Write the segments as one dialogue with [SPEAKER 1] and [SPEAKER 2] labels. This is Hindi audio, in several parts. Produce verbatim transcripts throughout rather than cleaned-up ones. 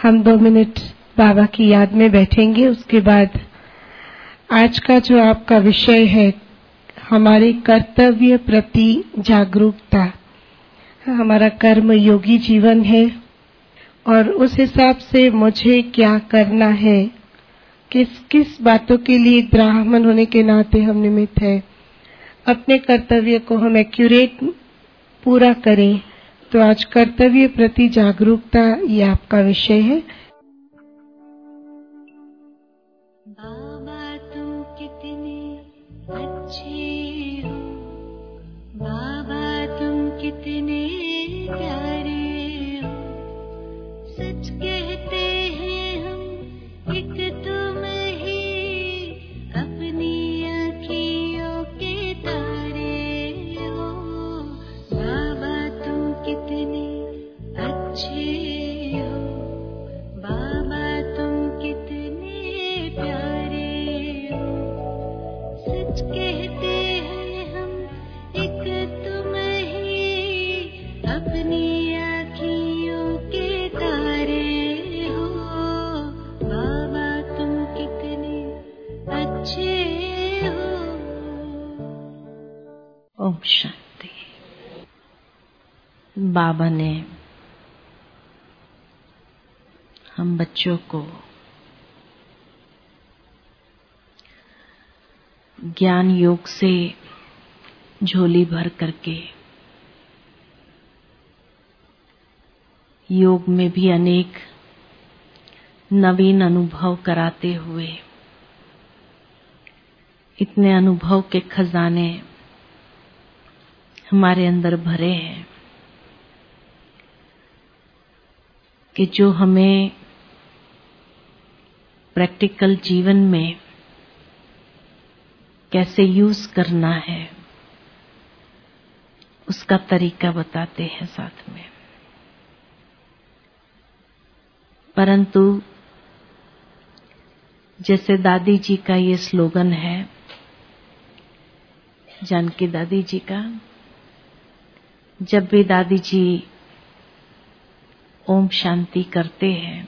[SPEAKER 1] हम दो मिनट बाबा की याद में बैठेंगे। उसके बाद आज का जो आपका विषय है, हमारे कर्तव्य प्रति जागरूकता। हमारा कर्म योगी जीवन है और उस हिसाब से मुझे क्या करना है, किस किस बातों के लिए ब्राह्मण होने के नाते हम निमित्त है, अपने कर्तव्य को हम एक्यूरेट पूरा करें। तो आज कर्तव्य प्रति जागरूकता ये आपका विषय है।
[SPEAKER 2] बाबा तुम कितने अच्छे हो, बाबा तुम कितने प्यारे हो। सच कहते हैं हम एक तुम ही अपनी आँखियों के तारे हो। बाबा तुम कितने अच्छे हो, बाबा तुम कितने प्यारे हो। सच कहते हैं हम एक तुम ही अपनी आँखियों के तारे हो। बाबा तुम कितने अच्छे हो।
[SPEAKER 3] ओम शांति। बाबा ने हम बच्चों को ज्ञान योग से झोली भर करके योग में भी अनेक नवीन अनुभव कराते हुए इतने अनुभव के खजाने हमारे अंदर भरे हैं कि जो हमें प्रैक्टिकल जीवन में कैसे यूज करना है उसका तरीका बताते हैं साथ में। परंतु जैसे दादी जी का ये स्लोगन है, जानकी दादी जी का, जब भी दादी जी ओम शांति करते हैं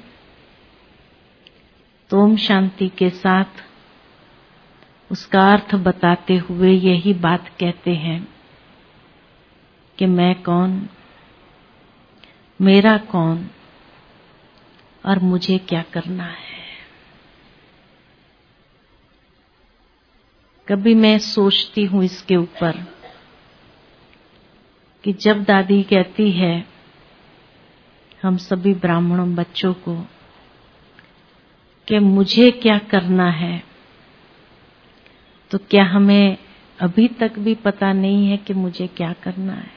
[SPEAKER 3] तो ओम शांति के साथ उसका अर्थ बताते हुए यही बात कहते हैं कि मैं कौन, मेरा कौन और मुझे क्या करना है। कभी मैं सोचती हूँ इसके ऊपर कि जब दादी कहती है हम सभी ब्राह्मणों बच्चों को कि मुझे क्या करना है, तो क्या हमें अभी तक भी पता नहीं है कि मुझे क्या करना है?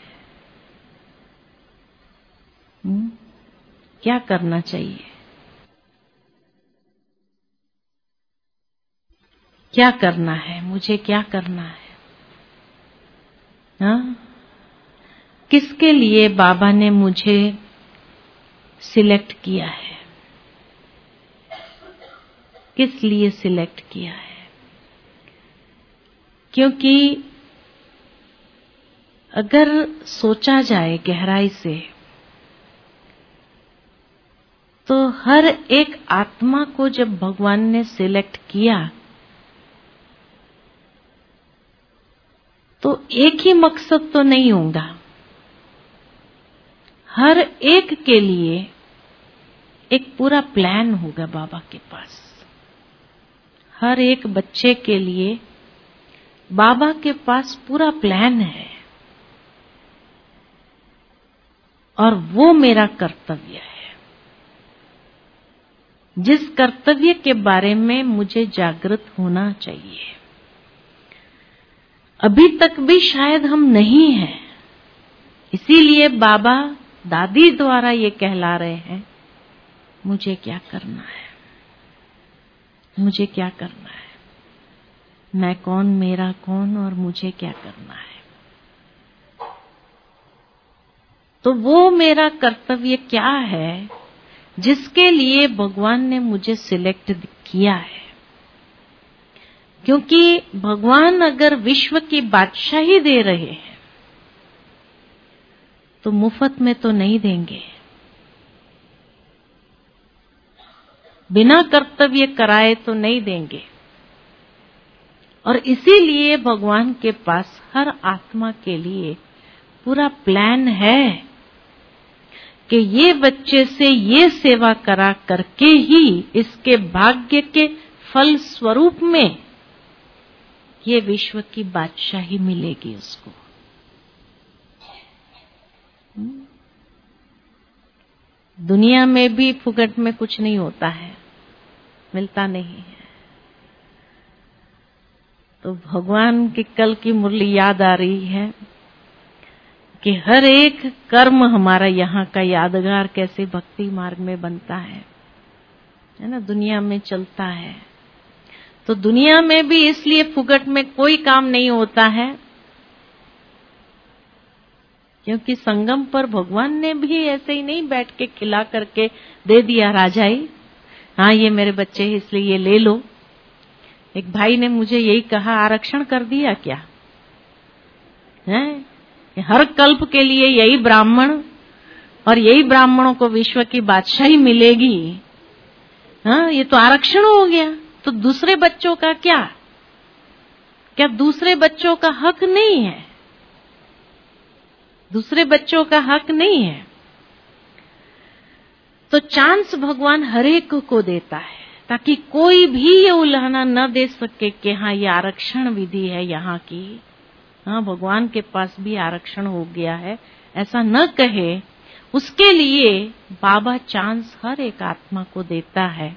[SPEAKER 3] हुँ? क्या करना चाहिए? क्या करना है? मुझे क्या करना है? हाँ? किसके लिए बाबा ने मुझे सिलेक्ट किया है? किस लिए सिलेक्ट किया है? क्योंकि अगर सोचा जाए गहराई से तो हर एक आत्मा को जब भगवान ने सिलेक्ट किया तो एक ही मकसद तो नहीं होगा। हर एक के लिए एक पूरा प्लान होगा बाबा के पास। हर एक बच्चे के लिए बाबा के पास पूरा प्लान है और वो मेरा कर्तव्य है। जिस कर्तव्य के बारे में मुझे जागृत होना चाहिए। अभी तक भी शायद हम नहीं हैं, इसीलिए बाबा दादी द्वारा ये कहला रहे हैं मुझे क्या करना है, मुझे क्या करना है, मैं कौन, मेरा कौन और मुझे क्या करना है। तो वो मेरा कर्तव्य क्या है जिसके लिए भगवान ने मुझे सिलेक्ट किया है। क्योंकि भगवान अगर विश्व की बादशाही दे रहे हैं तो मुफ्त में तो नहीं देंगे। बिना कर्तव्य कराए तो नहीं देंगे। और इसीलिए भगवान के पास हर आत्मा के लिए पूरा प्लान है कि ये बच्चे से ये सेवा करा करके ही इसके भाग्य के फल स्वरूप में ये विश्व की बादशाही मिलेगी उसको। दुनिया में भी फुकट में कुछ नहीं होता है, मिलता नहीं है। तो भगवान की कल की मुरली याद आ रही है कि हर एक कर्म हमारा यहाँ का यादगार कैसे भक्ति मार्ग में बनता है, है ना, दुनिया में चलता है। तो दुनिया में भी इसलिए फुकट में कोई काम नहीं होता है, क्योंकि संगम पर भगवान ने भी ऐसे ही नहीं बैठ के खिला करके दे दिया राजाई, हाँ ये मेरे बच्चे हैं इसलिए ये ले लो। एक भाई ने मुझे यही कहा, आरक्षण कर दिया क्या है? हर कल्प के लिए यही ब्राह्मण और यही ब्राह्मणों को विश्व की बादशाही मिलेगी, हाँ ये तो आरक्षण हो गया। तो दूसरे बच्चों का क्या? क्या दूसरे बच्चों का हक नहीं है? दूसरे बच्चों का हक नहीं है। तो चांस भगवान हर एक को देता है ताकि कोई भी ये उल्हाना न दे सके कि हाँ ये आरक्षण विधि है यहाँ की, हाँ भगवान के पास भी आरक्षण हो गया है, ऐसा न कहे। उसके लिए बाबा चांस हर एक आत्मा को देता है।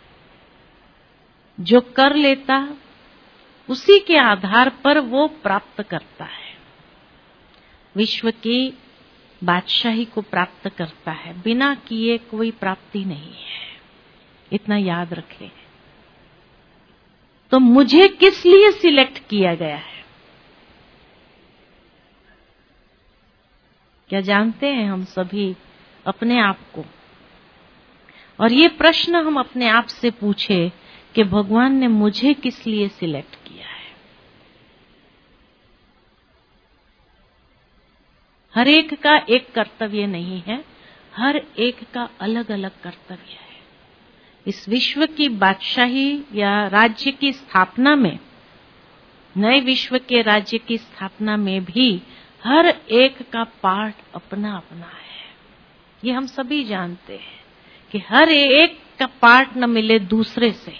[SPEAKER 3] जो कर लेता उसी के आधार पर वो प्राप्त करता है, विश्व की बादशाही को प्राप्त करता है। बिना किए कोई प्राप्ति नहीं है, इतना याद रखें। तो मुझे किस लिए सिलेक्ट किया गया है? क्या जानते हैं हम सभी अपने आप को? और ये प्रश्न हम अपने आप से पूछे कि भगवान ने मुझे किस लिए सिलेक्ट किया है? हर एक का एक कर्तव्य नहीं है, हर एक का अलग अलग कर्तव्य है। इस विश्व की बादशाही या राज्य की स्थापना में, नए विश्व के राज्य की स्थापना में भी हर एक का पार्ट अपना अपना है। ये हम सभी जानते हैं कि हर एक का पार्ट न मिले दूसरे से,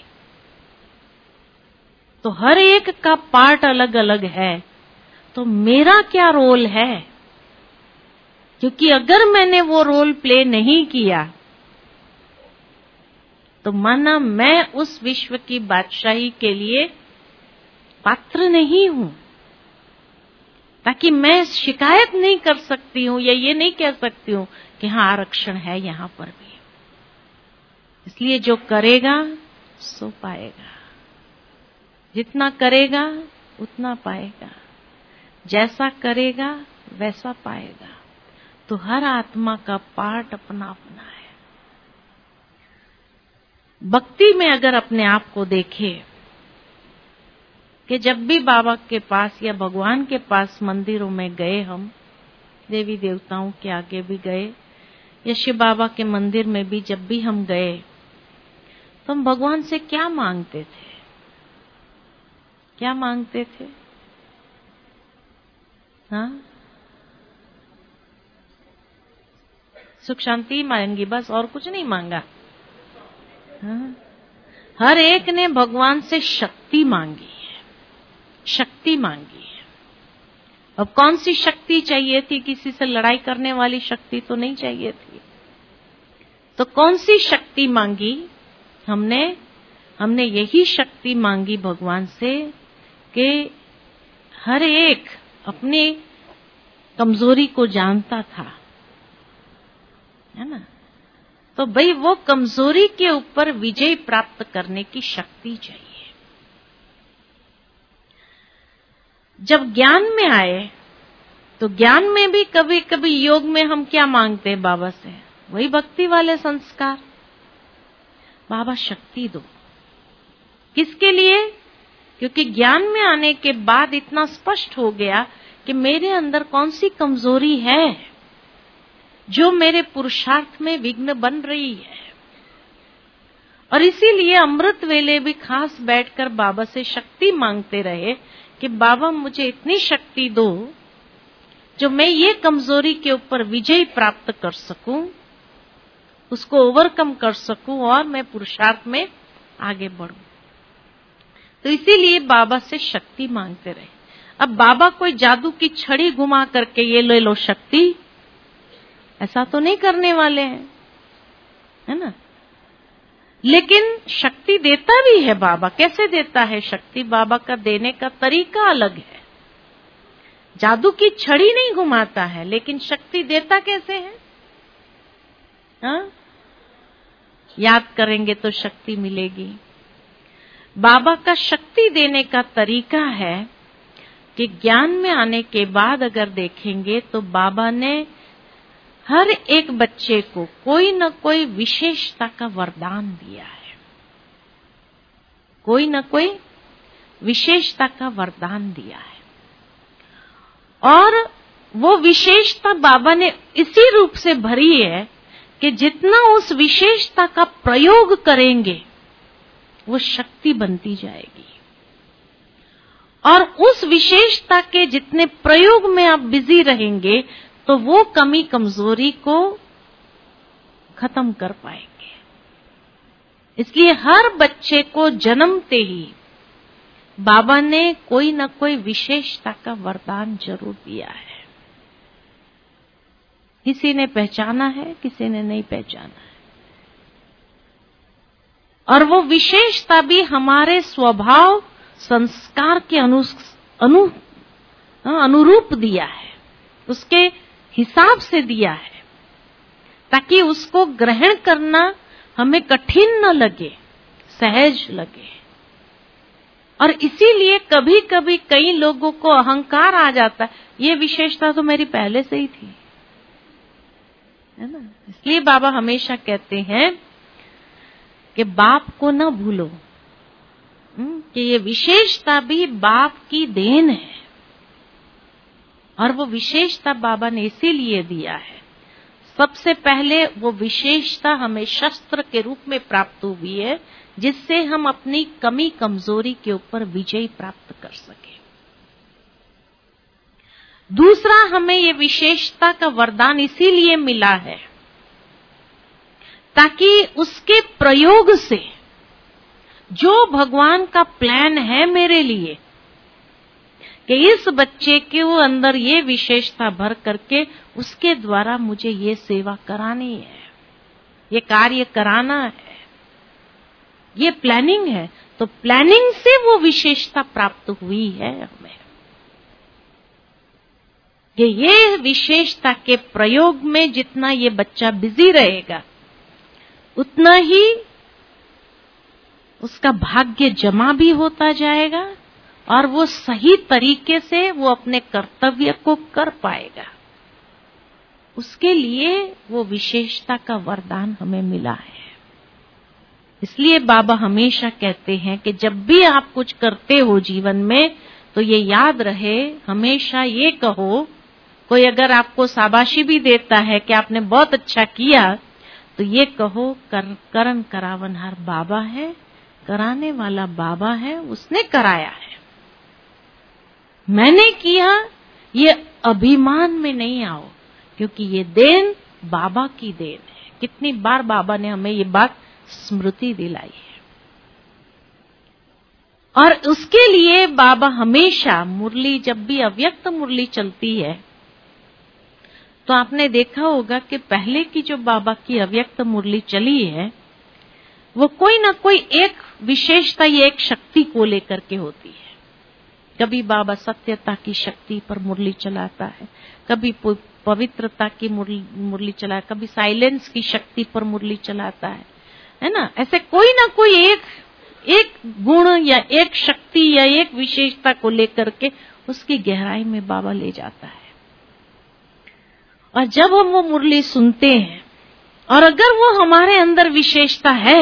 [SPEAKER 3] तो हर एक का पार्ट अलग अलग है। तो मेरा क्या रोल है? क्योंकि अगर मैंने वो रोल प्ले नहीं किया तो माना मैं उस विश्व की बादशाही के लिए पात्र नहीं हूं, ताकि मैं शिकायत नहीं कर सकती हूं या ये नहीं कह सकती हूं कि हाँ आरक्षण है यहां पर भी। इसलिए जो करेगा सो पाएगा, जितना करेगा उतना पाएगा, जैसा करेगा वैसा पाएगा। तो हर आत्मा का पार्ट अपना अपना है। भक्ति में अगर अपने आप को देखे कि जब भी बाबा के पास या भगवान के पास मंदिरों में गए, हम देवी देवताओं के आगे भी गए या शिव बाबा के मंदिर में भी जब भी हम गए, तो हम भगवान से क्या मांगते थे? क्या मांगते थे? हाँ, सुख शांति मांगी, बस और कुछ नहीं मांगा। हाँ? हर एक ने भगवान से शक्ति मांगी है, शक्ति मांगी है। अब कौन सी शक्ति चाहिए थी? किसी से लड़ाई करने वाली शक्ति तो नहीं चाहिए थी। तो कौन सी शक्ति मांगी हमने? हमने यही शक्ति मांगी भगवान से कि हर एक अपनी कमजोरी को जानता था, है ना। तो भाई वो कमजोरी के ऊपर विजय प्राप्त करने की शक्ति चाहिए। जब ज्ञान में आए तो ज्ञान में भी कभी कभी योग में हम क्या मांगते हैं बाबा से? वही भक्ति वाले संस्कार। बाबा शक्ति दो, किसके लिए? क्योंकि ज्ञान में आने के बाद इतना स्पष्ट हो गया कि मेरे अंदर कौन सी कमजोरी है जो मेरे पुरुषार्थ में विघ्न बन रही है। और इसीलिए अमृत वेले भी खास बैठकर बाबा से शक्ति मांगते रहे कि बाबा मुझे इतनी शक्ति दो जो मैं ये कमजोरी के ऊपर विजय प्राप्त कर सकूं, उसको ओवरकम कर सकूं और मैं पुरुषार्थ में आगे बढ़ूं। तो इसीलिए बाबा से शक्ति मांगते रहे। अब बाबा कोई जादू की छड़ी घुमा करके ये ले लो शक्ति, ऐसा तो नहीं करने वाले हैं, है ना। लेकिन शक्ति देता भी है बाबा। कैसे देता है शक्ति? बाबा का देने का तरीका अलग है। जादू की छड़ी नहीं घुमाता है, लेकिन शक्ति देता कैसे है? हाँ? याद करेंगे तो शक्ति मिलेगी। बाबा का शक्ति देने का तरीका है कि ज्ञान में आने के बाद अगर देखेंगे तो बाबा ने हर एक बच्चे को कोई न कोई विशेषता का वरदान दिया है। कोई न कोई विशेषता का वरदान दिया है, और वो विशेषता बाबा ने इसी रूप से भरी है कि जितना उस विशेषता का प्रयोग करेंगे वो शक्ति बनती जाएगी। और उस विशेषता के जितने प्रयोग में आप बिजी रहेंगे तो वो कमी कमजोरी को खत्म कर पाएंगे। इसलिए हर बच्चे को जन्मते ही बाबा ने कोई न कोई विशेषता का वरदान जरूर दिया है। किसी ने पहचाना है, किसी ने नहीं पहचाना है। और वो विशेषता भी हमारे स्वभाव संस्कार के अनु, अनु, अनुरूप दिया है, उसके हिसाब से दिया है, ताकि उसको ग्रहण करना हमें कठिन न लगे, सहज लगे। और इसीलिए कभी कभी कई लोगों को अहंकार आ जाता है, ये विशेषता तो मेरी पहले से ही थी, है ना। इसलिए बाबा हमेशा कहते हैं कि बाप को न भूलो, कि ये विशेषता भी बाप की देन है। और वो विशेषता बाबा ने इसीलिए दिया है। सबसे पहले वो विशेषता हमें शस्त्र के रूप में प्राप्त हुई है, जिससे हम अपनी कमी कमजोरी के ऊपर विजय प्राप्त कर सके। दूसरा, हमें ये विशेषता का वरदान इसीलिए मिला है ताकि उसके प्रयोग से जो भगवान का प्लान है मेरे लिए कि इस बच्चे के वो अंदर ये विशेषता भर करके उसके द्वारा मुझे ये सेवा करानी है, ये कार्य कराना है, ये प्लानिंग है। तो प्लानिंग से वो विशेषता प्राप्त हुई है हमें कि ये विशेषता के प्रयोग में जितना ये बच्चा बिजी रहेगा उतना ही उसका भाग्य जमा भी होता जाएगा और वो सही तरीके से वो अपने कर्तव्य को कर पाएगा। उसके लिए वो विशेषता का वरदान हमें मिला है। इसलिए बाबा हमेशा कहते हैं कि जब भी आप कुछ करते हो जीवन में तो ये याद रहे, हमेशा ये कहो, कोई अगर आपको शाबाशी भी देता है कि आपने बहुत अच्छा किया, तो ये कहो कर, करन करावनहार बाबा है, कराने वाला बाबा है, उसने कराया है, मैंने किया। ये अभिमान में नहीं आओ, क्योंकि ये देन बाबा की देन है। कितनी बार बाबा ने हमें ये बात स्मृति दिलाई है। और उसके लिए बाबा हमेशा मुरली, जब भी अव्यक्त मुरली चलती है तो आपने देखा होगा कि पहले की जो बाबा की अव्यक्त मुरली चली है वो कोई ना कोई एक विशेषता या एक शक्ति को लेकर के होती है। कभी बाबा सत्यता की शक्ति पर मुरली चलाता है, कभी पवित्रता की मुरली चला, कभी साइलेंस की शक्ति पर मुरली चलाता है, है ना। ऐसे कोई ना कोई एक एक गुण या एक शक्ति या एक विशेषता को लेकर के उसकी गहराई में बाबा ले जाता है। और जब हम वो मुरली सुनते हैं और अगर वो हमारे अंदर विशेषता है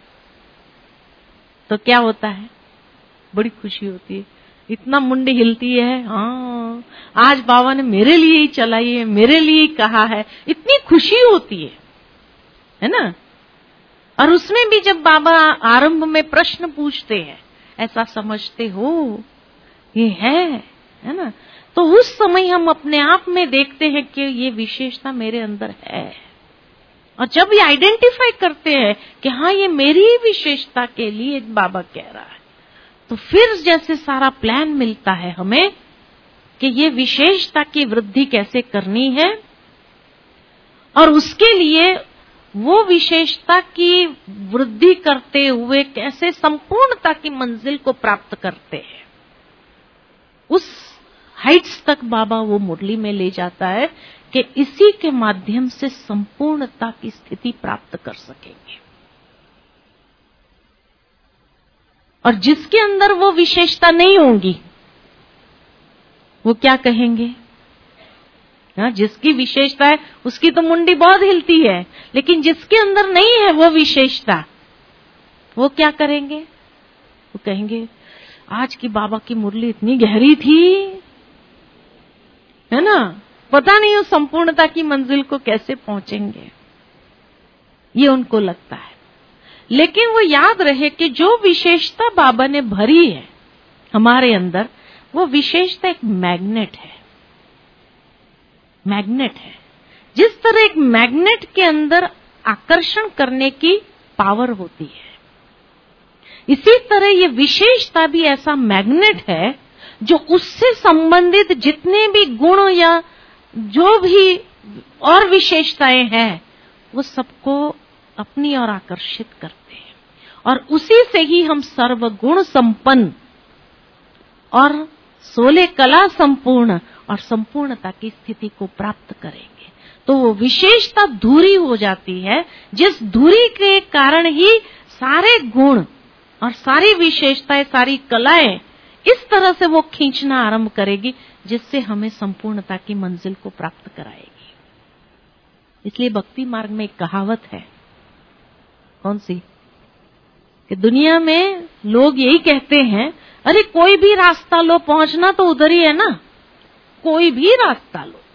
[SPEAKER 3] तो क्या होता है, बड़ी खुशी होती है, इतना मुंडी हिलती है, हाँ आज बाबा ने मेरे लिए ही चलाई है, मेरे लिए ही कहा है, इतनी खुशी होती है, है ना। और उसमें भी जब बाबा आरंभ में प्रश्न पूछते हैं, ऐसा समझते हो ये है है ना, तो उस समय हम अपने आप में देखते हैं कि ये विशेषता मेरे अंदर है। और जब ये आइडेंटिफाई करते हैं कि हाँ ये मेरी विशेषता के लिए बाबा कह रहा है, तो फिर जैसे सारा प्लान मिलता है हमें कि ये विशेषता की वृद्धि कैसे करनी है और उसके लिए वो विशेषता की वृद्धि करते हुए कैसे संपूर्णता की मंजिल को प्राप्त करते हैं। उस हाइट्स तक बाबा वो मुरली में ले जाता है कि इसी के माध्यम से संपूर्णता की स्थिति प्राप्त कर सकेंगे। और जिसके अंदर वो विशेषता नहीं होंगी वो क्या कहेंगे? ना, जिसकी विशेषता है उसकी तो मुंडी बहुत हिलती है, लेकिन जिसके अंदर नहीं है वो विशेषता, वो क्या करेंगे? वो कहेंगे आज की बाबा की मुरली इतनी गहरी थी, है ना, पता नहीं उस संपूर्णता की मंजिल को कैसे पहुंचेंगे, ये उनको लगता है। लेकिन वो याद रहे कि जो विशेषता बाबा ने भरी है हमारे अंदर, वो विशेषता एक मैग्नेट है। मैग्नेट है। जिस तरह एक मैग्नेट के अंदर आकर्षण करने की पावर होती है, इसी तरह ये विशेषता भी ऐसा मैग्नेट है जो उससे संबंधित जितने भी गुण या जो भी और विशेषताएं हैं वो सबको अपनी ओर आकर्षित करते हैं। और उसी से ही हम सर्वगुण संपन्न और सोलह कला संपूर्ण और संपूर्णता की स्थिति को प्राप्त करेंगे। तो वो विशेषता दूरी हो जाती है, जिस दूरी के कारण ही सारे गुण और सारी विशेषताएं, सारी कलाएं इस तरह से वो खींचना आरंभ करेगी जिससे हमें संपूर्णता की मंजिल को प्राप्त कराएगी। इसलिए भक्ति मार्ग में एक कहावत है, कौन सी, कि दुनिया में लोग यही कहते हैं, अरे कोई भी रास्ता लो, पहुंचना तो उधर ही है ना, कोई भी रास्ता लो।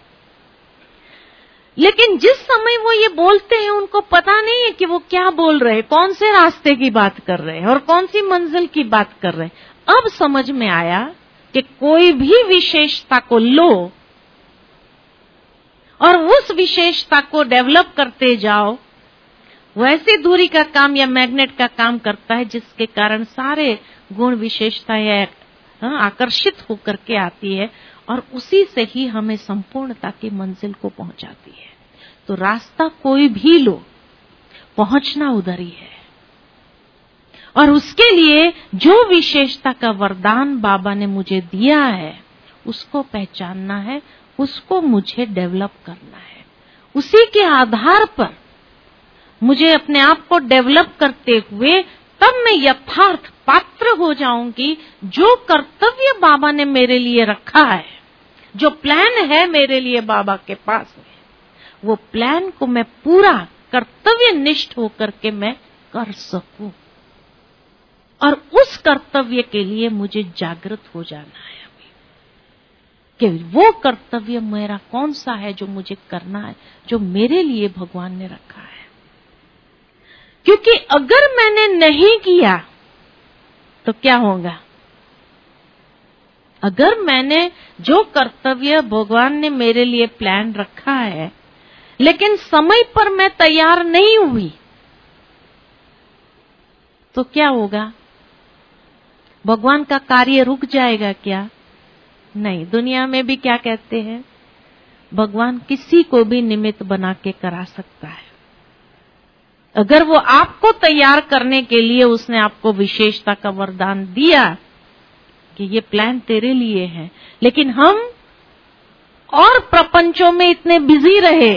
[SPEAKER 3] लेकिन जिस समय वो ये बोलते हैं उनको पता नहीं है कि वो क्या बोल रहे हैं, कौन से रास्ते की बात कर रहे हैं और कौन सी मंजिल की बात कर रहे हैं। अब समझ में आया कि कोई भी विशेषता को लो और उस विशेषता को डेवलप करते जाओ, वैसी दूरी का काम या मैग्नेट का काम करता है, जिसके कारण सारे गुण विशेषताएं आकर्षित होकर के आती है और उसी से ही हमें संपूर्णता की मंजिल को पहुंचाती है। तो रास्ता कोई भी लो, पहुंचना उधर ही है। और उसके लिए जो विशेषता का वरदान बाबा ने मुझे दिया है उसको पहचानना है, उसको मुझे डेवलप करना है। उसी के आधार पर मुझे अपने आप को डेवलप करते हुए तब मैं यथार्थ पात्र हो जाऊंगी। जो कर्तव्य बाबा ने मेरे लिए रखा है, जो प्लान है मेरे लिए बाबा के पास में, वो प्लान को मैं पूरा कर्तव्य निष्ठ होकर के मैं कर सकूं। और उस कर्तव्य के लिए मुझे जागृत हो जाना है अभी कि वो कर्तव्य मेरा कौन सा है जो मुझे करना है, जो मेरे लिए भगवान ने रखा है। क्योंकि अगर मैंने नहीं किया तो क्या होगा? अगर मैंने जो कर्तव्य भगवान ने मेरे लिए प्लान रखा है लेकिन समय पर मैं तैयार नहीं हुई तो क्या होगा? भगवान का कार्य रुक जाएगा क्या? नहीं। दुनिया में भी क्या कहते हैं, भगवान किसी को भी निमित्त बना के करा सकता है। अगर वो आपको तैयार करने के लिए उसने आपको विशेषता का वरदान दिया कि ये प्लान तेरे लिए है, लेकिन हम और प्रपंचों में इतने बिजी रहे,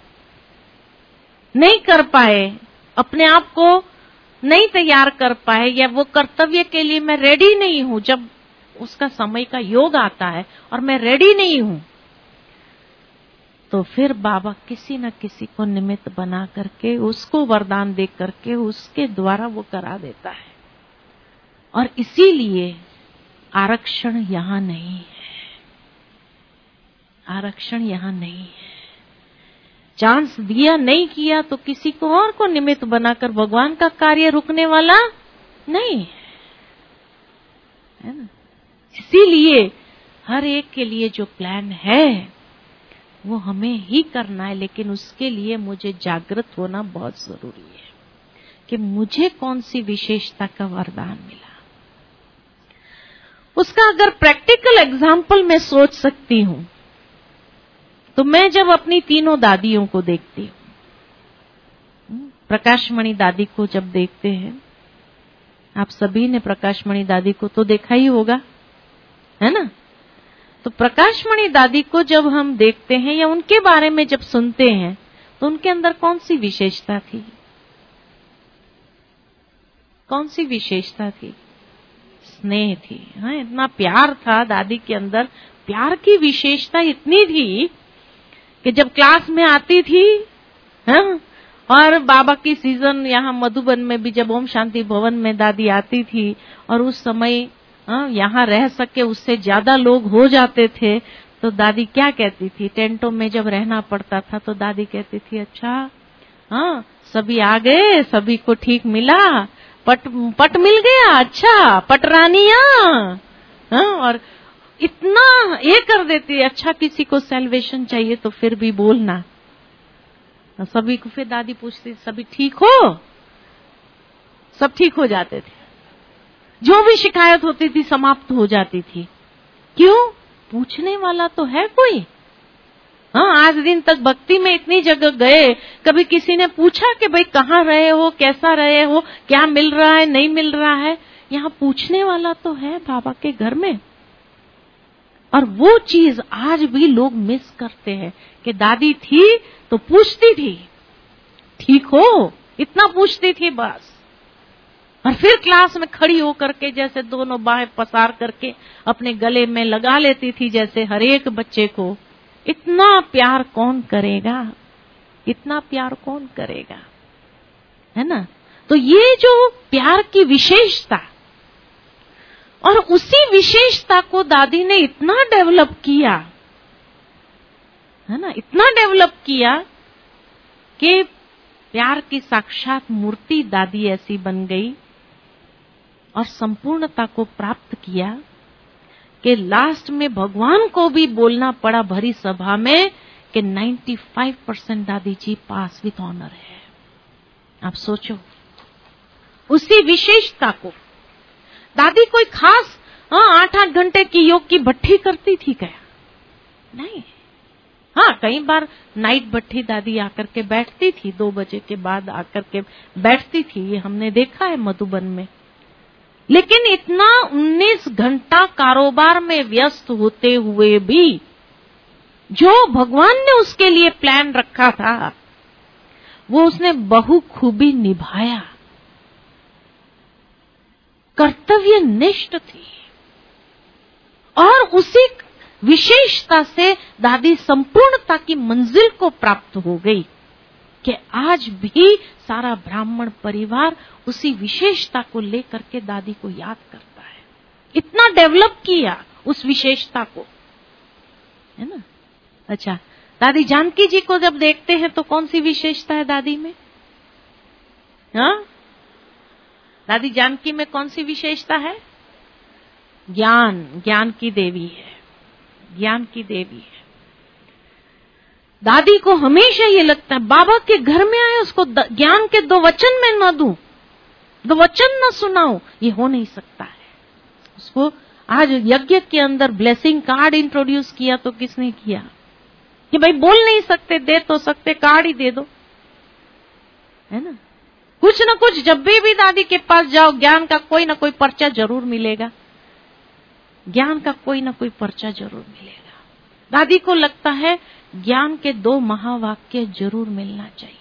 [SPEAKER 3] नहीं कर पाए, अपने आप को नहीं तैयार कर पाए, या वो कर्तव्य के लिए मैं रेडी नहीं हूं, जब उसका समय का योग आता है और मैं रेडी नहीं हूं, तो फिर बाबा किसी न किसी को निमित्त बना करके, उसको वरदान दे करके, उसके द्वारा वो करा देता है। और इसीलिए आरक्षण यहां नहीं है, आरक्षण यहां नहीं है। चांस दिया, नहीं किया तो किसी को और को निमित्त बनाकर भगवान का कार्य रुकने वाला नहीं है ना। इसीलिए हर एक के लिए जो प्लान है वो हमें ही करना है, लेकिन उसके लिए मुझे जागृत होना बहुत जरूरी है कि मुझे कौन सी विशेषता का वरदान मिला। उसका अगर प्रैक्टिकल एग्जाम्पल मैं सोच सकती हूं तो मैं जब अपनी तीनों दादियों को देखती हूं, प्रकाशमणि दादी को जब देखते हैं, आप सभी ने प्रकाशमणि दादी को तो देखा ही होगा, है ना। तो प्रकाशमणि दादी को जब हम देखते हैं या उनके बारे में जब सुनते हैं तो उनके अंदर कौन सी विशेषता थी? कौन सी विशेषता थी? स्नेह थी। हाँ, इतना प्यार था दादी के अंदर। प्यार की विशेषता इतनी थी कि जब क्लास में आती थी, हाँ, और बाबा की सीजन यहाँ मधुबन में भी जब ओम शांति भवन में दादी आती थी और उस समय हाँ, यहाँ रह सके उससे ज्यादा लोग हो जाते थे, तो दादी क्या कहती थी? टेंटों में जब रहना पड़ता था तो दादी कहती थी, अच्छा हाँ सभी आ गए, सभी को ठीक मिला, पट पट मिल गया, अच्छा पटरानियां, हाँ, और इतना ये कर देती, अच्छा किसी को सैल्वेशन चाहिए तो फिर भी बोलना। सभी को फिर दादी पूछती, सभी ठीक हो? सब ठीक हो जाते थे, जो भी शिकायत होती थी समाप्त हो जाती थी। क्यों? पूछने वाला तो है कोई। हाँ, आज दिन तक भक्ति में इतनी जगह गए, कभी किसी ने पूछा कि भाई कहाँ रहे हो, कैसा रहे हो, क्या मिल रहा है, नहीं मिल रहा है? यहाँ पूछने वाला तो है बाबा के घर में। और वो चीज आज भी लोग मिस करते हैं कि दादी थी तो पूछती थी, ठीक हो, इतना पूछती थी बस। और फिर क्लास में खड़ी होकर के जैसे दोनों बाहें पसार करके अपने गले में लगा लेती थी, जैसे हर एक बच्चे को। इतना प्यार कौन करेगा? इतना प्यार कौन करेगा, है ना। तो ये जो प्यार की विशेषता, और उसी विशेषता को दादी ने इतना डेवलप किया, है ना, इतना डेवलप किया कि प्यार की साक्षात मूर्ति दादी ऐसी बन गई और संपूर्णता को प्राप्त किया कि लास्ट में भगवान को भी बोलना पड़ा भरी सभा में कि पचानवे परसेंट दादी जी पास विथ ऑनर है। आप सोचो उसी विशेषता को। दादी कोई खास हाँ आठ आठ घंटे की योग की भट्ठी करती थी क्या? नहीं। हाँ, कई बार नाइट भट्ठी दादी आकर के बैठती थी, दो बजे के बाद आकर के बैठती थी, ये हमने देखा है मधुबन में। लेकिन इतना उन्नीस घंटा कारोबार में व्यस्त होते हुए भी जो भगवान ने उसके लिए प्लान रखा था वो उसने बहुखूबी निभाया। कर्तव्य निष्ठ थी और उसी विशेषता से दादी संपूर्णता की मंजिल को प्राप्त हो गई कि आज भी सारा ब्राह्मण परिवार उसी विशेषता को लेकर के दादी को याद करता है। इतना डेवलप किया उस विशेषता को, है ना। अच्छा, दादी जानकी जी को जब देखते हैं तो कौन सी विशेषता है दादी में? हाँ, दादी जानकी में कौन सी विशेषता है? ज्ञान, ज्ञान की देवी है, ज्ञान की देवी है। दादी को हमेशा ये लगता है बाबा के घर में आए उसको ज्ञान के दो वचन में न दूं, दो वचन न सुनाऊं, ये हो नहीं सकता है। उसको आज यज्ञ के अंदर ब्लेसिंग कार्ड इंट्रोड्यूस किया तो किसने किया कि भाई बोल नहीं सकते, दे तो सकते, कार्ड ही दे दो, है ना। कुछ न कुछ जब भी भी दादी के पास जाओ ज्ञान का कोई ना कोई पर्चा जरूर मिलेगा, ज्ञान का कोई ना कोई पर्चा जरूर मिलेगा। दादी को लगता है ज्ञान के दो महावाक्य जरूर मिलना चाहिए।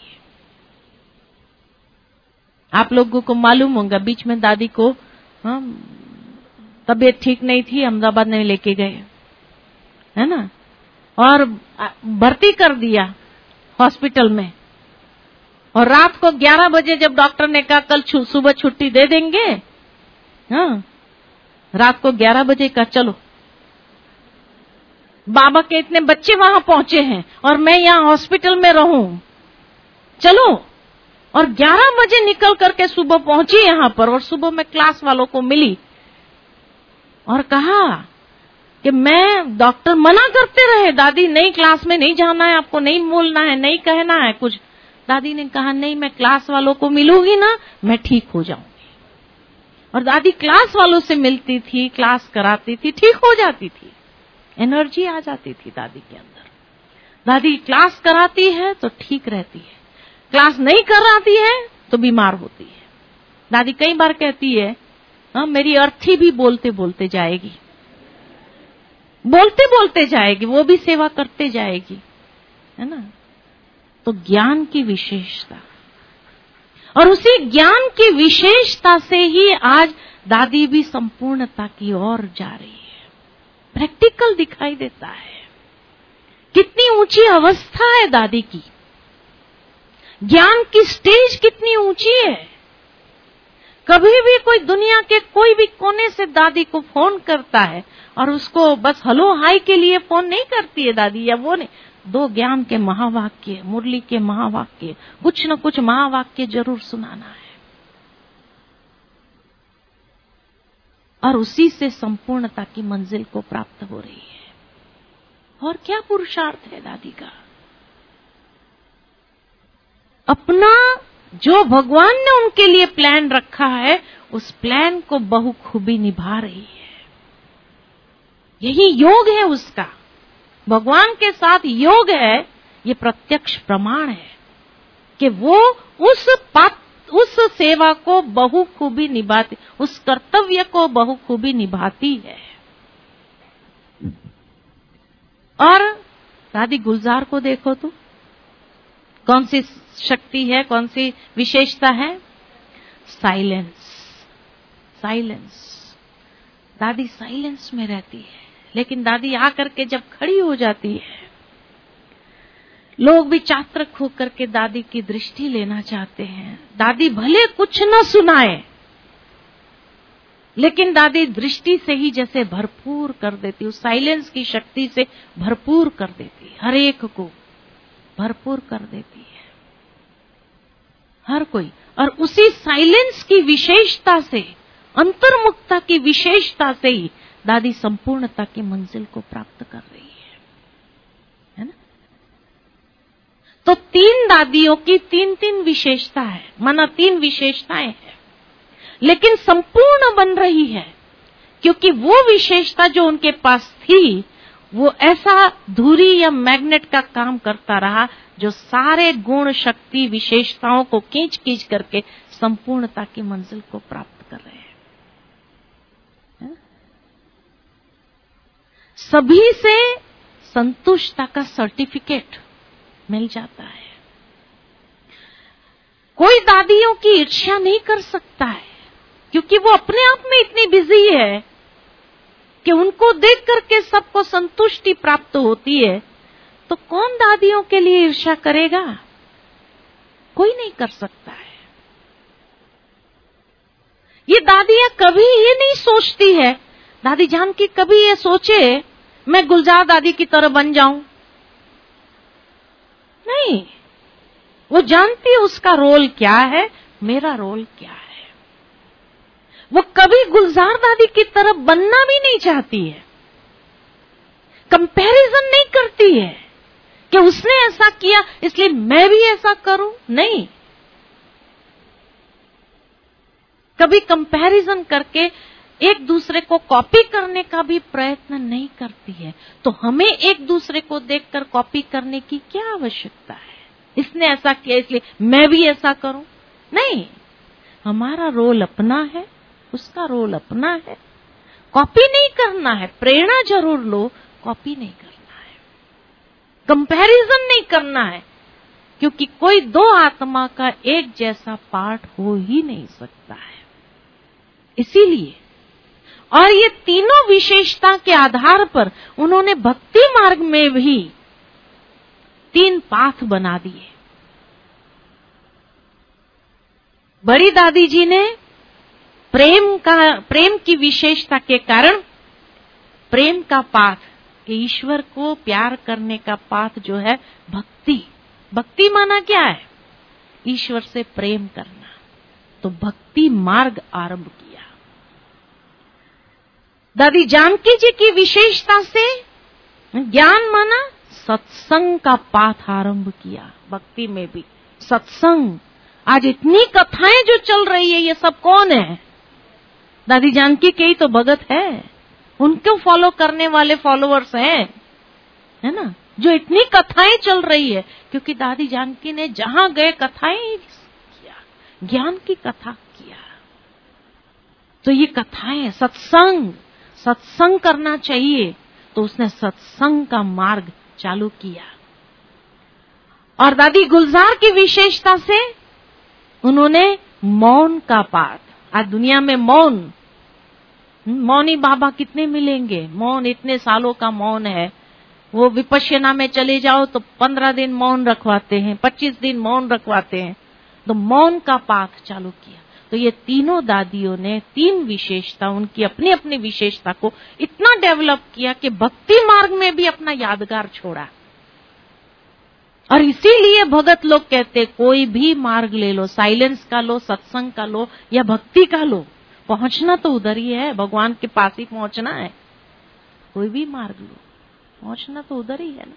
[SPEAKER 3] आप लोगों को मालूम होगा बीच में दादी को हाँ, तबीयत ठीक नहीं थी, अहमदाबाद में लेके गए, है ना, और भर्ती कर दिया हॉस्पिटल में। और रात को ग्यारह बजे जब डॉक्टर ने कहा कल सुबह छुट्टी दे देंगे, हाँ, रात को ग्यारह बजे का चलो, बाबा के इतने बच्चे वहां पहुंचे हैं और मैं यहाँ हॉस्पिटल में रहूं, चलो। और ग्यारह बजे निकल करके सुबह पहुंची यहाँ पर, और सुबह में क्लास वालों को मिली और कहा कि मैं डॉक्टर मना करते रहे, दादी नहीं, क्लास में नहीं जाना है, आपको नहीं बोलना है, नहीं कहना है कुछ। दादी ने कहा नहीं, मैं क्लास वालों को मिलूंगी ना, मैं ठीक हो जाऊंगी। और दादी क्लास वालों से मिलती थी, क्लास कराती थी, ठीक हो जाती थी, एनर्जी आ जाती थी दादी के अंदर। दादी क्लास कराती है तो ठीक रहती है, क्लास नहीं कराती है तो बीमार होती है। दादी कई बार कहती है, हाँ मेरी अर्थी भी बोलते बोलते जाएगी, बोलते बोलते जाएगी, वो भी सेवा करते जाएगी, है ना। तो ज्ञान की विशेषता, और उसी ज्ञान की विशेषता से ही आज दादी भी संपूर्णता की ओर जा रही है। प्रैक्टिकल दिखाई देता है, कितनी ऊंची अवस्था है दादी की, ज्ञान की स्टेज कितनी ऊंची है। कभी भी कोई दुनिया के कोई भी कोने से दादी को फोन करता है और उसको बस हेलो हाय के लिए फोन नहीं करती है दादी, या वो नहीं, दो ज्ञान के महावाक्य, मुरली के महावाक्य, कुछ न कुछ महावाक्य जरूर सुनाना है, और उसी से संपूर्णता की मंजिल को प्राप्त हो रही है। और क्या पुरुषार्थ है दादी का। अपना जो भगवान ने उनके लिए प्लान रखा है, उस प्लान को बहुखूबी निभा रही है। यही योग है उसका, भगवान के साथ योग है। ये प्रत्यक्ष प्रमाण है कि वो उस पात, उस सेवा को बहुखूबी निभाती, उस कर्तव्य को बहुखूबी निभाती है। और दादी गुलजार को देखो तो, कौन सी शक्ति है, कौन सी विशेषता है? साइलेंस। साइलेंस। दादी साइलेंस में रहती है, लेकिन दादी आकर के जब खड़ी हो जाती है, लोग भी चातक होकर के दादी की दृष्टि लेना चाहते हैं। दादी भले कुछ न सुनाए, लेकिन दादी दृष्टि से ही जैसे भरपूर कर देती, उस साइलेंस की शक्ति से भरपूर कर देती, हर एक को भरपूर कर देती है, हर कोई। और उसी साइलेंस की विशेषता से, अंतर्मुखता की विशेषता से ही दादी संपूर्णता की मंजिल को प्राप्त कर रही है, है ना। तो तीन दादियों की तीन तीन विशेषता है, माना तीन विशेषताएं हैं, लेकिन संपूर्ण बन रही है, क्योंकि वो विशेषता जो उनके पास थी, वो ऐसा धुरी या मैग्नेट का काम करता रहा, जो सारे गुण, शक्ति, विशेषताओं को खींच खींच करके संपूर्णता की मंजिल को प्राप्त कर रहे हैं। सभी से संतुष्टता का सर्टिफिकेट मिल जाता है। कोई दादियों की ईर्ष्या नहीं कर सकता है, क्योंकि वो अपने आप में इतनी बिजी है कि उनको देख करके सबको संतुष्टि प्राप्त होती है। तो कौन दादियों के लिए ईर्ष्या करेगा? कोई नहीं कर सकता है। ये दादियां कभी ये नहीं सोचती है, दादी जानकी कभी ये सोचे मैं गुलजार दादी की तरह बन जाऊं, नहीं। वो जानती है उसका रोल क्या है, मेरा रोल क्या है। वो कभी गुलजार दादी की तरह बनना भी नहीं चाहती है, कंपैरिजन नहीं करती है कि उसने ऐसा किया इसलिए मैं भी ऐसा करूं, नहीं। कभी कंपैरिजन करके एक दूसरे को कॉपी करने का भी प्रयत्न नहीं करती है। तो हमें एक दूसरे को देखकर कॉपी करने की क्या आवश्यकता है? इसने ऐसा किया इसलिए मैं भी ऐसा करूं, नहीं। हमारा रोल अपना है, उसका रोल अपना है। कॉपी नहीं करना है, प्रेरणा जरूर लो, कॉपी नहीं करना है, कंपैरिजन नहीं करना है, क्योंकि कोई दो आत्मा का एक जैसा पार्ट हो ही नहीं सकता है। इसीलिए और ये तीनों विशेषता के आधार पर उन्होंने भक्ति मार्ग में भी तीन पाथ बना दिए। बड़ी दादी जी ने प्रेम का प्रेम की विशेषता के कारण प्रेम का पाथ कि ईश्वर को प्यार करने का पाथ जो है भक्ति। भक्ति माना क्या है? ईश्वर से प्रेम करना। तो भक्ति मार्ग आरंभ किया। दादी जानकी जी की विशेषता से ज्ञान माना सत्संग का पाठ आरंभ किया। भक्ति में भी सत्संग। आज इतनी कथाएं जो चल रही है, ये सब कौन है? दादी जानकी के ही तो भगत है, उनको फॉलो करने वाले फॉलोअर्स हैं, है ना, जो इतनी कथाएं चल रही है। क्योंकि दादी जानकी ने जहां गए कथाएं किया, ज्ञान की कथा किया। तो ये कथाएं, सत्संग, सत्संग करना चाहिए, तो उसने सत्संग का मार्ग चालू किया। और दादी गुलजार की विशेषता से उन्होंने मौन का पाठ। आज दुनिया में मौन, मौनी बाबा कितने मिलेंगे? मौन इतने सालों का मौन है। वो विपश्यना में चले जाओ तो पंद्रह दिन मौन रखवाते हैं, पच्चीस दिन मौन रखवाते हैं। तो मौन का पाठ चालू किया। तो ये तीनों दादियों ने तीन विशेषता, उनकी अपनी अपनी विशेषता को इतना डेवलप किया कि भक्ति मार्ग में भी अपना यादगार छोड़ा। और इसीलिए भगत लोग कहते कोई भी मार्ग ले लो, साइलेंस का लो, सत्संग का लो या भक्ति का लो, पहुंचना तो उधर ही है, भगवान के पास ही पहुंचना है। कोई भी मार्ग लो, पहुंचना तो उधर ही है ना।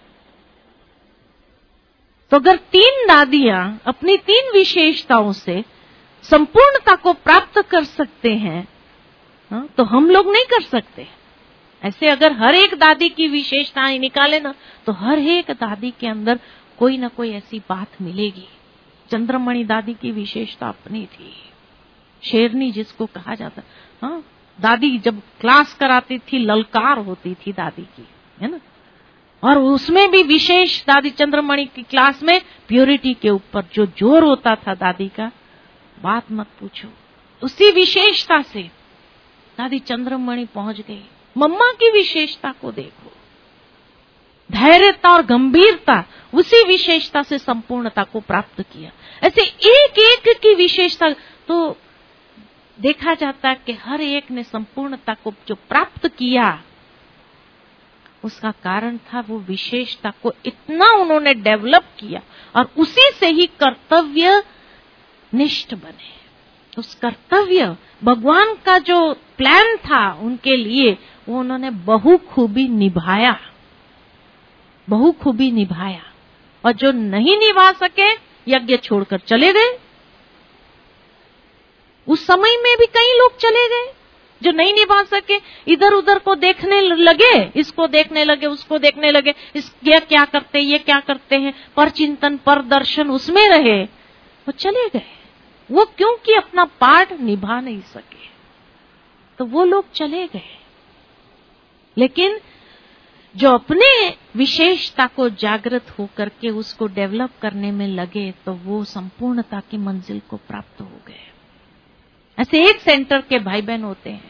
[SPEAKER 3] तो अगर तीन दादियां अपनी तीन विशेषताओं से संपूर्णता को प्राप्त कर सकते हैं, हाँ, तो हम लोग नहीं कर सकते। ऐसे अगर हर एक दादी की विशेषताएं निकाले ना, तो हर एक दादी के अंदर कोई ना कोई ऐसी बात मिलेगी। चंद्रमणि दादी की विशेषता अपनी थी, शेरनी जिसको कहा जाता, हाँ, दादी जब क्लास कराती थी ललकार होती थी दादी की, है ना। और उसमें भी विशेष दादी चंद्रमणि की क्लास में प्योरिटी के ऊपर जो जोर होता था दादी का, बात मत पूछो। उसी विशेषता से दादी चंद्रमणि पहुंच गई। मम्मा की विशेषता को देखो, धैर्यता और गंभीरता, उसी विशेषता से संपूर्णता को प्राप्त किया। ऐसे एक एक की विशेषता तो देखा जाता है कि हर एक ने संपूर्णता को जो प्राप्त किया, उसका कारण था वो विशेषता को इतना उन्होंने डेवलप किया और उसी से ही कर्तव्य निष्ठ बने। उस कर्तव्य, भगवान का जो प्लान था उनके लिए, वो उन्होंने बहुखूबी निभाया, बहुखूबी निभाया। और जो नहीं निभा सके, यज्ञ छोड़कर चले गए। उस समय में भी कई लोग चले गए जो नहीं निभा सके, इधर उधर को देखने लगे, इसको देखने लगे, उसको देखने लगे, इस ये क्या करते, ये क्या करते हैं, पर चिंतन, पर दर्शन उसमें रहे, वो चले गए। वो क्योंकि अपना पार्ट निभा नहीं सके, तो वो लोग चले गए। लेकिन जो अपने विशेषता को जागृत होकर के उसको डेवलप करने में लगे, तो वो संपूर्णता की मंजिल को प्राप्त हो गए। ऐसे एक सेंटर के भाई बहन होते हैं।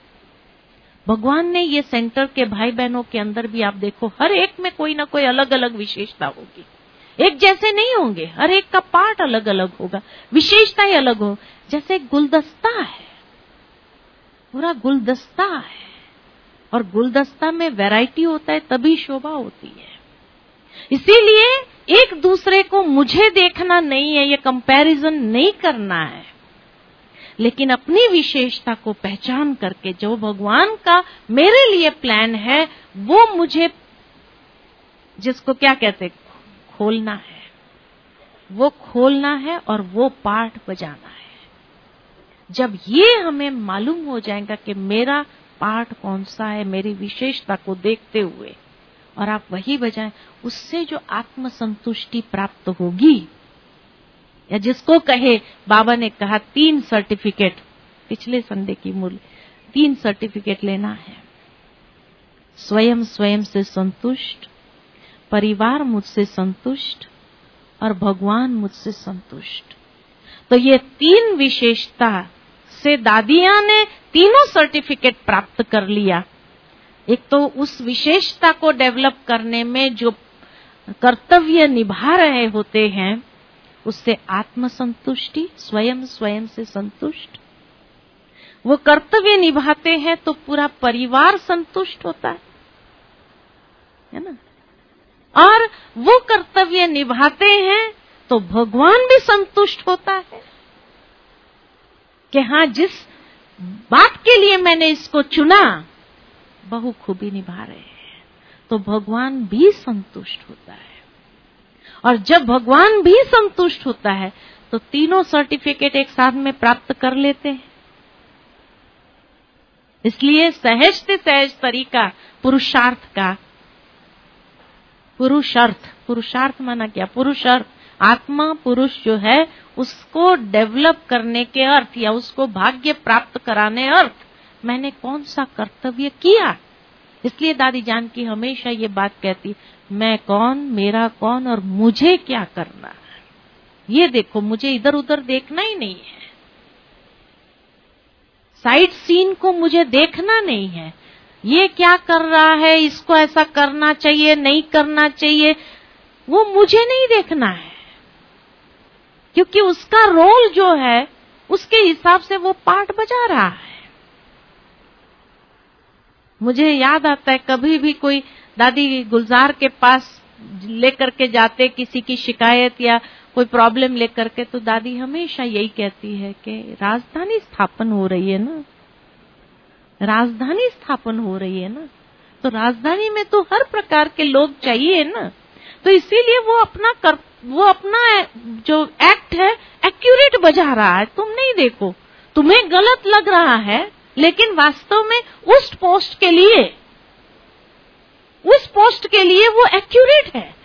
[SPEAKER 3] भगवान ने ये सेंटर के भाई बहनों के अंदर भी आप देखो, हर एक में कोई ना कोई अलग अलग विशेषता होगी। एक जैसे नहीं होंगे, हर एक का पार्ट अलग अलग होगा, विशेषता ही अलग हो। जैसे गुलदस्ता है, पूरा गुलदस्ता है, और गुलदस्ता में वैरायटी होता है तभी शोभा होती है। इसीलिए एक दूसरे को मुझे देखना नहीं है, ये कंपैरिजन नहीं करना है, लेकिन अपनी विशेषता को पहचान करके जो भगवान का मेरे लिए प्लान है, वो मुझे, जिसको क्या कहते, खोलना है, वो खोलना है और वो पार्ट बजाना है। जब ये हमें मालूम हो जाएगा कि मेरा पार्ट कौन सा है, मेरी विशेषता को देखते हुए, और आप वही बजाएं, उससे जो आत्म संतुष्टि प्राप्त होगी, या जिसको कहे, बाबा ने कहा तीन सर्टिफिकेट, पिछले संडे की मूल, तीन सर्टिफिकेट लेना है। स्वयं स्वयं से संतुष्ट, परिवार मुझसे संतुष्ट, और भगवान मुझसे संतुष्ट। तो ये तीन विशेषता से दादियां ने तीनों सर्टिफिकेट प्राप्त कर लिया। एक तो उस विशेषता को डेवलप करने में जो कर्तव्य निभा रहे होते हैं, उससे आत्म संतुष्टि, स्वयं स्वयं से संतुष्ट। वो कर्तव्य निभाते हैं तो पूरा परिवार संतुष्ट होता है। है ना। और वो कर्तव्य निभाते हैं तो भगवान भी संतुष्ट होता है कि हाँ, जिस बात के लिए मैंने इसको चुना बहुखूबी निभा रहे हैं, तो भगवान भी संतुष्ट होता है। और जब भगवान भी संतुष्ट होता है तो तीनों सर्टिफिकेट एक साथ में प्राप्त कर लेते हैं। इसलिए सहज से सहज तरीका पुरुषार्थ का, पुरुषार्थ, पुरुषार्थ माना क्या? पुरुषार्थ, आत्मा पुरुष जो है उसको डेवलप करने के अर्थ या उसको भाग्य प्राप्त कराने अर्थ मैंने कौन सा कर्तव्य किया। इसलिए दादी जानकी हमेशा ये बात कहती, मैं कौन, मेरा कौन और मुझे क्या करना है। ये देखो, मुझे इधर उधर देखना ही नहीं है, साइड सीन को मुझे देखना नहीं है। ये क्या कर रहा है, इसको ऐसा करना चाहिए, नहीं करना चाहिए, वो मुझे नहीं देखना है, क्योंकि उसका रोल जो है उसके हिसाब से वो पार्ट बजा रहा है। मुझे याद आता है, कभी भी कोई दादी गुलजार के पास लेकर के जाते किसी की शिकायत या कोई प्रॉब्लम लेकर के, तो दादी हमेशा यही कहती है कि राजधानी स्थापन हो रही है ना, राजधानी स्थापन हो रही है ना, तो राजधानी में तो हर प्रकार के लोग चाहिए ना, तो इसीलिए वो अपना कर, वो अपना जो एक्ट है एक्यूरेट बजा रहा है। तुम नहीं देखो, तुम्हें गलत लग रहा है, लेकिन वास्तव में उस पोस्ट के लिए उस पोस्ट के लिए वो एक्यूरेट है।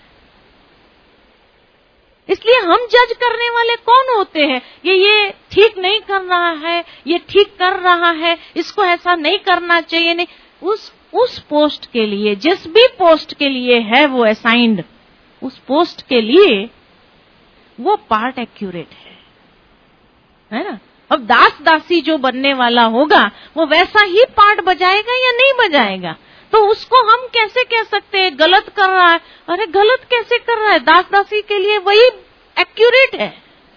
[SPEAKER 3] इसलिए हम जज करने वाले कौन होते हैं? ये ये ठीक नहीं कर रहा है, ये ठीक कर रहा है, इसको ऐसा नहीं करना चाहिए। नहीं, उस उस पोस्ट के लिए, जिस भी पोस्ट के लिए है वो असाइंड, उस पोस्ट के लिए वो पार्ट एक्यूरेट है, है ना। अब दास दासी जो बनने वाला होगा वो वैसा ही पार्ट बजाएगा या नहीं बजाएगा, तो उसको हम कैसे कह सकते हैं गलत कर रहा है? अरे गलत कैसे कर रहा है? दास दासी के लिए वही एक्यूरेट है,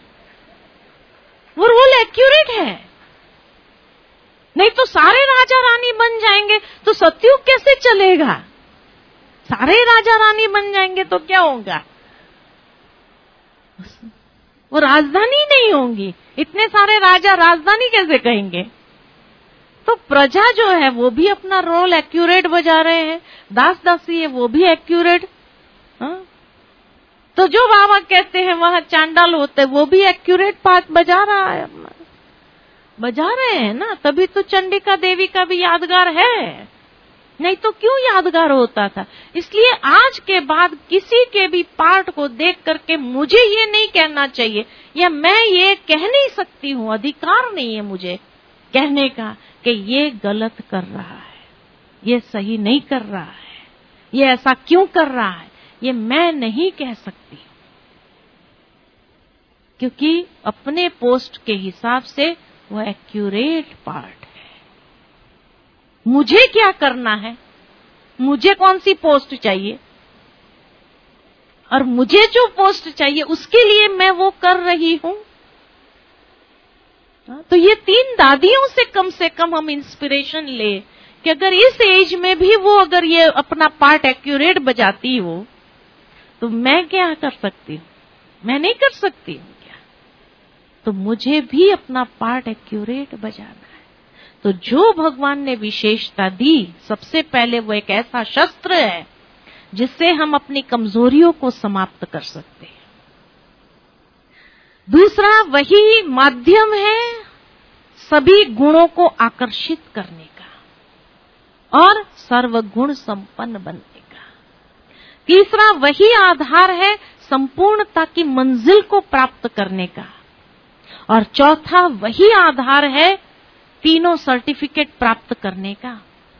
[SPEAKER 3] वो रोल एक्यूरेट है। नहीं तो सारे राजा रानी बन जाएंगे तो सतयुग कैसे चलेगा? सारे राजा रानी बन जाएंगे तो क्या होगा? वो राजधानी नहीं होंगी। इतने सारे राजा राजधानी कैसे कहेंगे? तो प्रजा जो है वो भी अपना रोल एक्यूरेट बजा रहे हैं, दास दासी है वो भी एक्यूरेट। हाँ? तो जो बाबा कहते हैं वहां चांडाल होते, वो भी एक्यूरेट पार्ट बजा रहा है, बजा रहे हैं ना, तभी तो चंडिका देवी का भी यादगार है, नहीं तो क्यों यादगार होता था। इसलिए आज के बाद किसी के भी पार्ट को देख करके मुझे ये नहीं कहना चाहिए, या मैं ये कह नहीं सकती हूँ, अधिकार नहीं है मुझे कहने का कि ये गलत कर रहा है, ये सही नहीं कर रहा है, ये ऐसा क्यों कर रहा है, ये मैं नहीं कह सकती, क्योंकि अपने पोस्ट के हिसाब से वो एक्यूरेट पार्ट है। मुझे क्या करना है, मुझे कौन सी पोस्ट चाहिए, और मुझे जो पोस्ट चाहिए उसके लिए मैं वो कर रही हूं। तो ये तीन दादियों से कम से कम हम इंस्पिरेशन ले कि अगर इस एज में भी वो अगर ये अपना पार्ट एक्यूरेट बजाती हो तो मैं क्या कर सकती हूँ? मैं नहीं कर सकती हूँ क्या? तो मुझे भी अपना पार्ट एक्यूरेट बजाना है। तो जो भगवान ने विशेषता दी, सबसे पहले वो एक ऐसा शस्त्र है जिससे हम अपनी कमजोरियों को समाप्त कर सकते हैं। दूसरा वही माध्यम है सभी गुणों को आकर्षित करने का और सर्वगुण संपन्न बनने का। तीसरा वही आधार है संपूर्णता की मंजिल को प्राप्त करने का। और चौथा वही आधार है तीनों सर्टिफिकेट प्राप्त करने का।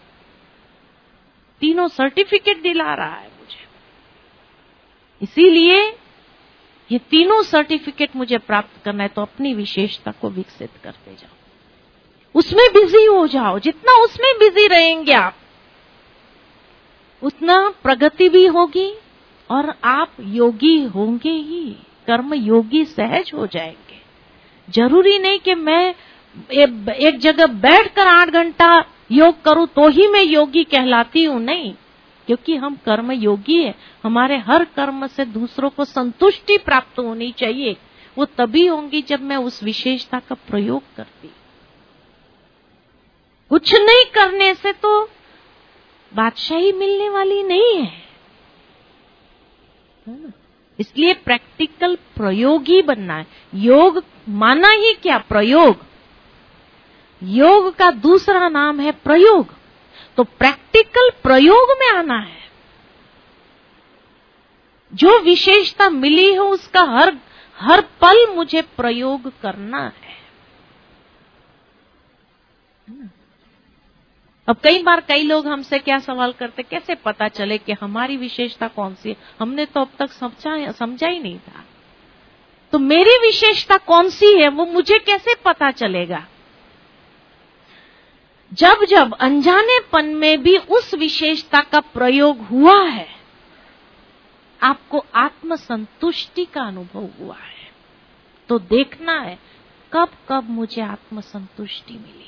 [SPEAKER 3] तीनों सर्टिफिकेट दिला रहा है मुझे, इसीलिए ये तीनों सर्टिफिकेट मुझे प्राप्त करना है, तो अपनी विशेषता को विकसित करते जाओ, उसमें बिजी हो जाओ। जितना उसमें बिजी रहेंगे आप, उतना प्रगति भी होगी और आप योगी होंगे ही, कर्म योगी सहज हो जाएंगे। जरूरी नहीं कि मैं एक जगह बैठकर आठ घंटा योग करूं तो ही मैं योगी कहलाती हूं, नहीं, क्योंकि हम कर्म योगी है। हमारे हर कर्म से दूसरों को संतुष्टि प्राप्त होनी चाहिए। वो तभी होंगी जब मैं उस विशेषता का प्रयोग करती। कुछ नहीं करने से तो बादशाही मिलने वाली नहीं है, है ना? इसलिए प्रैक्टिकल प्रयोगी बनना है। योग माना ही क्या? प्रयोग। योग का दूसरा नाम है प्रयोग। तो प्रैक्टिकल प्रयोग में आना है। जो विशेषता मिली हो उसका हर हर पल मुझे प्रयोग करना है। अब कई बार कई लोग हमसे क्या सवाल करते, कैसे पता चले कि हमारी विशेषता कौन सी है? हमने तो अब तक समझा समझा ही नहीं था। तो मेरी विशेषता कौन सी है वो मुझे कैसे पता चलेगा? जब जब अनजानेपन में भी उस विशेषता का प्रयोग हुआ है, आपको आत्म संतुष्टि का अनुभव हुआ है, तो देखना है कब कब मुझे आत्म संतुष्टि मिली।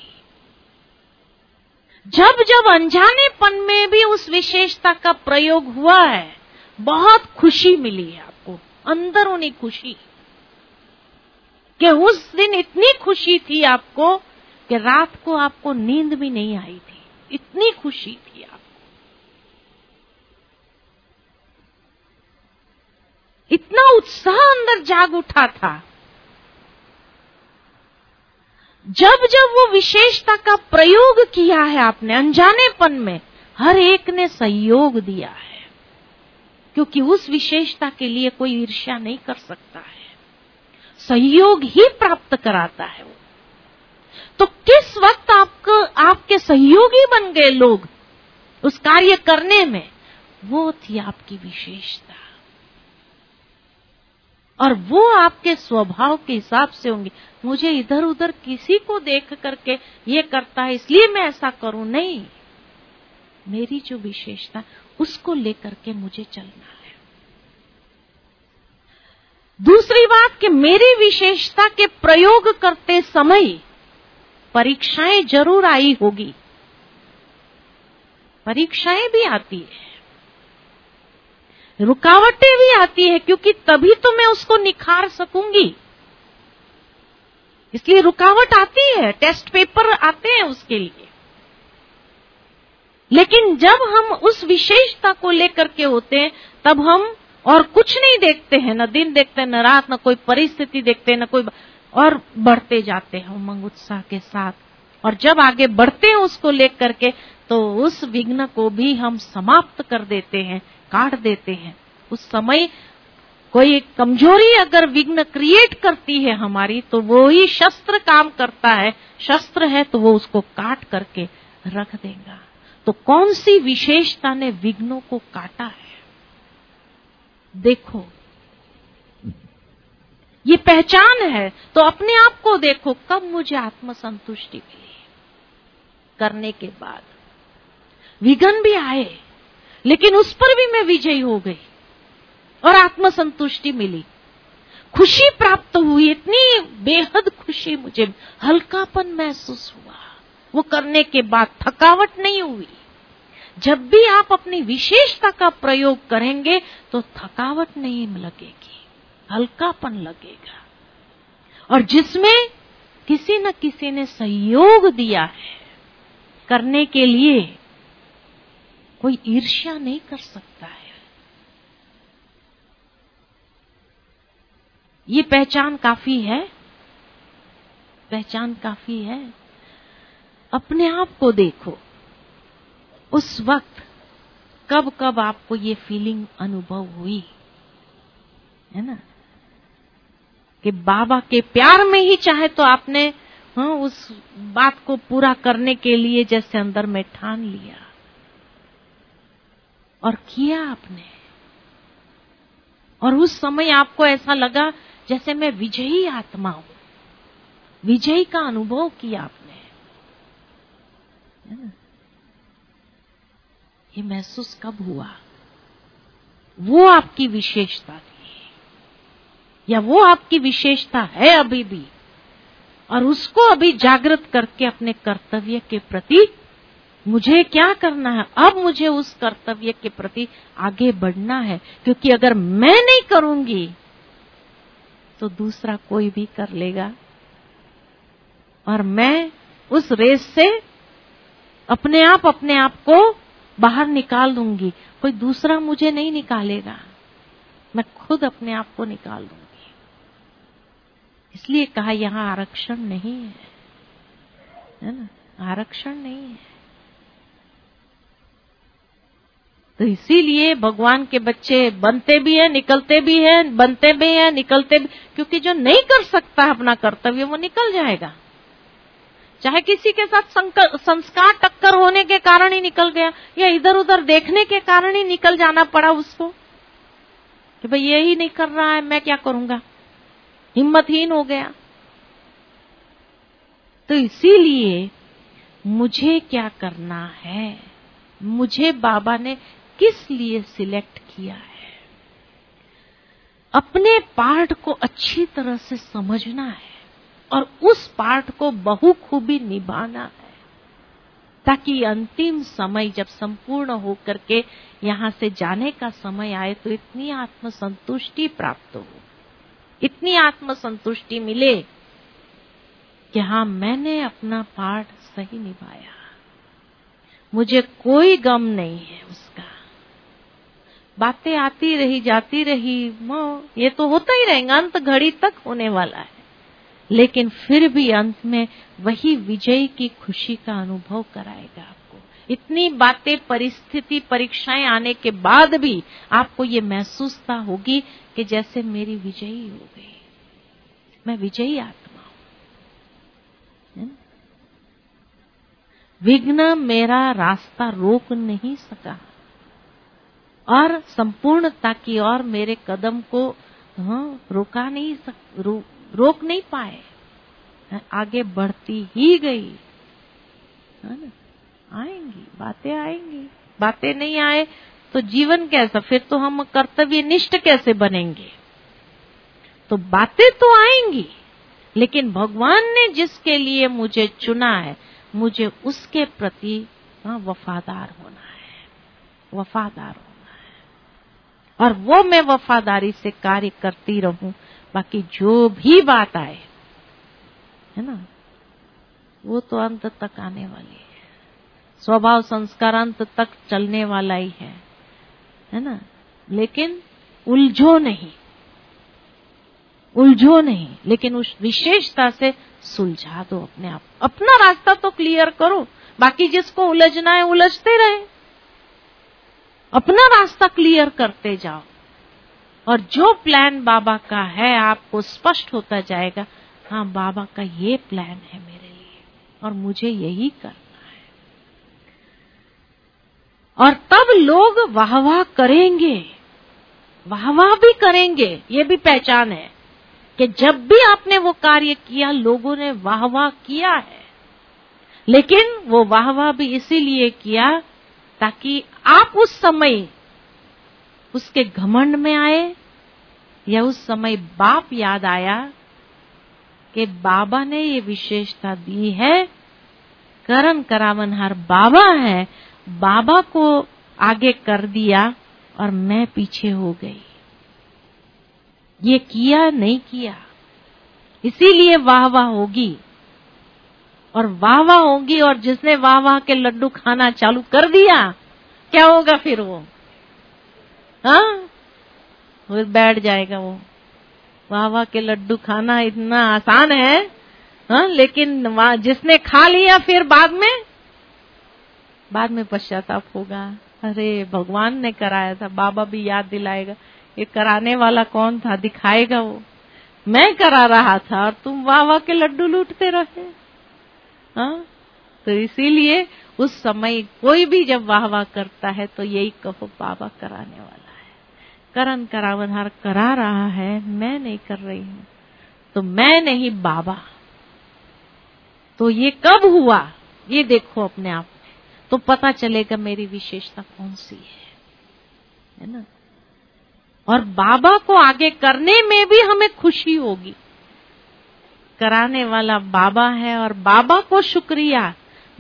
[SPEAKER 3] जब जब अनजानेपन में भी उस विशेषता का प्रयोग हुआ है, बहुत खुशी मिली है आपको, अंदरूनी खुशी, कि उस दिन इतनी खुशी थी आपको कि रात को आपको नींद भी नहीं आई थी, इतनी खुशी थी आपको, इतना उत्साह अंदर जाग उठा था। जब जब वो विशेषता का प्रयोग किया है आपने अनजानेपन में, हर एक ने सहयोग दिया है, क्योंकि उस विशेषता के लिए कोई ईर्ष्या नहीं कर सकता है, सहयोग ही प्राप्त कराता है वो। तो किस वक्त आपको आपके सहयोगी बन गए लोग उस कार्य करने में, वो थी आपकी विशेषता। और वो आपके स्वभाव के हिसाब से होंगे। मुझे इधर उधर किसी को देख करके ये करता है इसलिए मैं ऐसा करूं, नहीं, मेरी जो विशेषता उसको लेकर के मुझे चलना है। दूसरी बात कि मेरी विशेषता के प्रयोग करते समय परीक्षाएं जरूर आई होगी, परीक्षाएं भी आती है, रुकावटें भी आती है, क्योंकि तभी तो मैं उसको निखार सकूंगी, इसलिए रुकावट आती है, टेस्ट पेपर आते हैं उसके लिए। लेकिन जब हम उस विशेषता को लेकर के होते हैं, तब हम और कुछ नहीं देखते हैं, न दिन देखते हैं, न रात, न कोई परिस्थिति देखते हैं, न कोई, और बढ़ते जाते हैं उमंग उत्साह के साथ। और जब आगे बढ़ते हैं उसको लेकर के, तो उस विघ्न को भी हम समाप्त कर देते हैं, काट देते हैं। उस समय कोई कमजोरी अगर विघ्न क्रिएट करती है हमारी, तो वो ही शस्त्र काम करता है, शस्त्र है तो वो उसको काट करके रख देगा। तो कौन सी विशेषता ने विघ्नों को काटा है, देखो, ये पहचान है। तो अपने आप को देखो, कब मुझे आत्म संतुष्टि मिली, करने के बाद विघ्न भी आए, लेकिन उस पर भी मैं विजयी हो गई और आत्म संतुष्टि मिली, खुशी प्राप्त हुई, इतनी बेहद खुशी, मुझे हल्कापन महसूस हुआ वो करने के बाद, थकावट नहीं हुई। जब भी आप अपनी विशेषता का प्रयोग करेंगे तो थकावट नहीं लगेगी, हल्कापन लगेगा। और जिसमें किसी न किसी ने सहयोग दिया है करने के लिए, कोई ईर्ष्या नहीं कर सकता है। ये पहचान काफी है, पहचान काफी है। अपने आप को देखो, उस वक्त कब कब आपको ये फीलिंग अनुभव हुई है ना, कि बाबा के प्यार में ही चाहे तो आपने हाँ उस बात को पूरा करने के लिए जैसे अंदर में ठान लिया और किया आपने, और उस समय आपको ऐसा लगा जैसे मैं विजयी आत्मा हूं, विजयी का अनुभव किया आपने, है ना? ये महसूस कब हुआ? वो आपकी विशेषता थी, या वो आपकी विशेषता है अभी भी, और उसको अभी जागृत करके अपने कर्तव्य के प्रति मुझे क्या करना है, अब मुझे उस कर्तव्य के प्रति आगे बढ़ना है, क्योंकि अगर मैं नहीं करूंगी तो दूसरा कोई भी कर लेगा और मैं उस रेस से अपने आप अपने आप को बाहर निकाल दूंगी। कोई दूसरा मुझे नहीं निकालेगा, मैं खुद अपने आप को निकाल दूंगी। इसलिए कहा यहां आरक्षण नहीं है, है ना, आरक्षण नहीं है। तो इसीलिए भगवान के बच्चे बनते भी हैं, निकलते भी हैं, बनते भी हैं, निकलते भी, क्योंकि जो नहीं कर सकता अपना कर्तव्य वो निकल जाएगा। चाहे किसी के साथ संस्कार टक्कर होने के कारण ही निकल गया, या इधर उधर देखने के कारण ही निकल जाना पड़ा उसको कि भाई यही नहीं कर रहा है, मैं क्या करूंगा, हिम्मतहीन हो गया। तो इसीलिए मुझे क्या करना है, मुझे बाबा ने किस लिए सिलेक्ट किया है, अपने पार्ट को अच्छी तरह से समझना है और उस पार्ट को बहुखूबी निभाना है, ताकि अंतिम समय जब संपूर्ण होकर के यहां से जाने का समय आए तो इतनी आत्मसंतुष्टि प्राप्त हो, इतनी आत्मसंतुष्टि मिले कि हाँ मैंने अपना पार्ट सही निभाया, मुझे कोई गम नहीं है उसका। बातें आती रही जाती रही, ये तो होता ही रहेगा, अंत घड़ी तक होने वाला है, लेकिन फिर भी अंत में वही विजय की खुशी का अनुभव कराएगा आपको। इतनी बातें, परिस्थिति, परीक्षाएं आने के बाद भी आपको ये महसूसता होगी कि जैसे मेरी विजयी हो गई, मैं विजयी आत्मा हूं। विघ्न मेरा रास्ता रोक नहीं सका और संपूर्णता की और मेरे कदम को हाँ, रोका नहीं सक, रो, रोक नहीं पाए, आगे बढ़ती ही गई, है ना। आएंगी बातें, आएंगी बातें, नहीं आए तो जीवन कैसा, फिर तो हम कर्तव्य निष्ठ कैसे बनेंगे। तो बातें तो आएंगी, लेकिन भगवान ने जिसके लिए मुझे चुना है, मुझे उसके प्रति हाँ, वफादार होना है, वफादार होना है, और वो मैं वफादारी से कार्य करती रहूं। बाकी जो भी बात आए, है ना, वो तो अंत तक आने वाली है, स्वभाव संस्कार अंत तक चलने वाला ही है, है ना। लेकिन उलझो नहीं, उलझो नहीं, लेकिन उस विशेषता से सुलझा दो अपने आप, अपना रास्ता तो क्लियर करो। बाकी जिसको उलझना है उलझते रहे, अपना रास्ता क्लियर करते जाओ, और जो प्लान बाबा का है आपको स्पष्ट होता जाएगा, हाँ बाबा का ये प्लान है मेरे लिए और मुझे यही करना है। और तब लोग वाह वाह करेंगे, वाह वाह भी करेंगे, ये भी पहचान है कि जब भी आपने वो कार्य किया लोगों ने वाह वाह किया है, लेकिन वो वाह वाह भी इसीलिए किया ताकि आप उस समय उसके घमंड में आए, या उस समय बाप याद आया कि बाबा ने ये विशेषता दी है, करण करावनहार बाबा है, बाबा को आगे कर दिया और मैं पीछे हो गई। ये किया नहीं किया, इसीलिए वाह वाह होगी, और वाह वाह होगी, और जिसने वाह वाह के लड्डू खाना चालू कर दिया क्या होगा फिर, वो हाँ फिर बैठ जाएगा। वो वाह वाह के लड्डू खाना इतना आसान है, हाँ, लेकिन जिसने खा लिया फिर बाद में बाद में पश्चाताप होगा, अरे भगवान ने कराया था, बाबा भी याद दिलाएगा, ये कराने वाला कौन था, दिखाएगा वो, मैं करा रहा था और तुम वाह वाह के लड्डू लूटते रहे। हाँ, तो इसीलिए उस समय कोई भी जब वाह वाह करता है तो यही कहो बाबा कराने वाला है, करण करावनहार करा रहा है, मैं नहीं कर रही हूं, तो मैं नहीं बाबा। तो ये कब हुआ ये देखो अपने आप में, तो पता चलेगा मेरी विशेषता कौन सी है, है ना। और बाबा को आगे करने में भी हमें खुशी होगी, कराने वाला बाबा है और बाबा को शुक्रिया,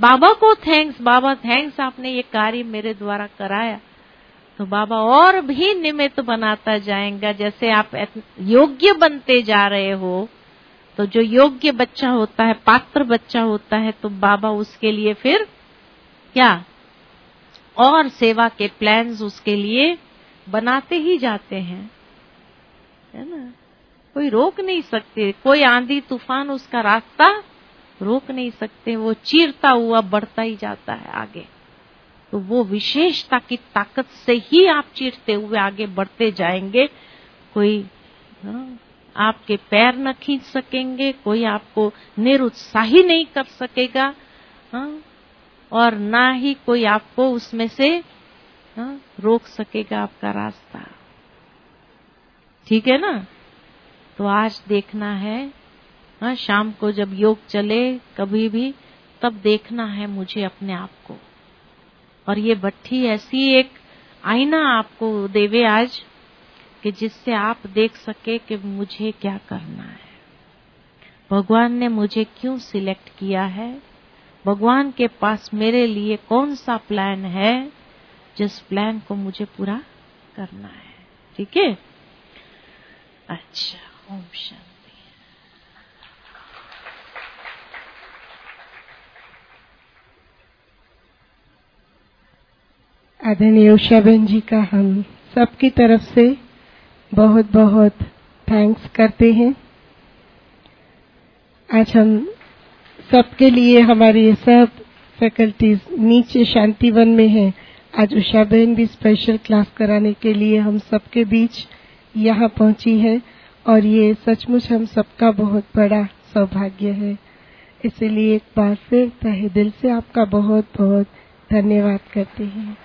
[SPEAKER 3] बाबा को थैंक्स, बाबा थैंक्स आपने ये कार्य मेरे द्वारा कराया। तो बाबा और भी निमित्त बनाता जाएगा। जैसे आप योग्य बनते जा रहे हो, तो जो योग्य बच्चा होता है, पात्र बच्चा होता है, तो बाबा उसके लिए फिर क्या और सेवा के प्लान्स उसके लिए बनाते ही जाते हैं, है ना। कोई रोक नहीं सकते, कोई आंधी तूफान उसका रास्ता रोक नहीं सकते। वो चीरता हुआ बढ़ता ही जाता है आगे। तो वो विशेषता की ताकत से ही आप चीरते हुए आगे बढ़ते जाएंगे। कोई हाँ, आपके पैर न खींच सकेंगे, कोई आपको निरुत्साही नहीं कर सकेगा, हाँ, और ना ही कोई आपको उसमें से हाँ, रोक सकेगा आपका रास्ता। ठीक है ना। तो आज देखना है, हाँ, शाम को जब योग चले कभी भी, तब देखना है मुझे अपने आप को। और ये भट्ठी ऐसी एक आईना आपको देवे आज कि जिससे आप देख सके कि मुझे क्या करना है, भगवान ने मुझे क्यों सिलेक्ट किया है, भगवान के पास मेरे लिए कौन सा प्लान है, जिस प्लान को मुझे पूरा करना है। ठीक है। अच्छा, ओम शांति।
[SPEAKER 1] आदरणीय उषा बहन जी का हम सबकी तरफ से बहुत बहुत थैंक्स करते हैं। आज हम सबके लिए, हमारी सब फैकल्टीज नीचे शांतिवन में हैं। आज उषा बहन भी स्पेशल क्लास कराने के लिए हम सबके बीच यहाँ पहुंची है, और ये सचमुच हम सबका बहुत बड़ा सौभाग्य है। इसलिए एक बार फिर तहे दिल से आपका बहुत बहुत धन्यवाद करते हैं।